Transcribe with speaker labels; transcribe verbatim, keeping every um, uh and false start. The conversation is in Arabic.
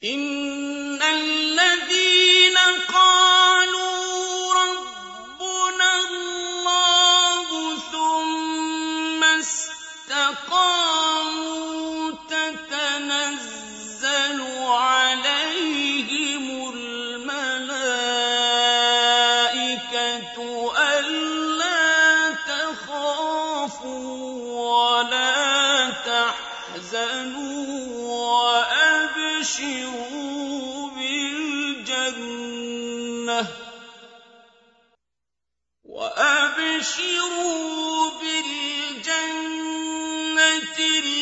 Speaker 1: إِنَّ الَّذِينَ قَالُوا رَبُّنَا اللَّهُ ثُمَّ اسْتَقَامُوا تَتَنَزَّلُ عَلَيْهِمُ الْمَلَائِكَةُ أَلَّا تَخَافُوا وَلَا تَحْزَنُوا وَأَبْشِرُوا بِالْجَنَّةِ وَأَبْشِرُوا بِالْجَنَّةِ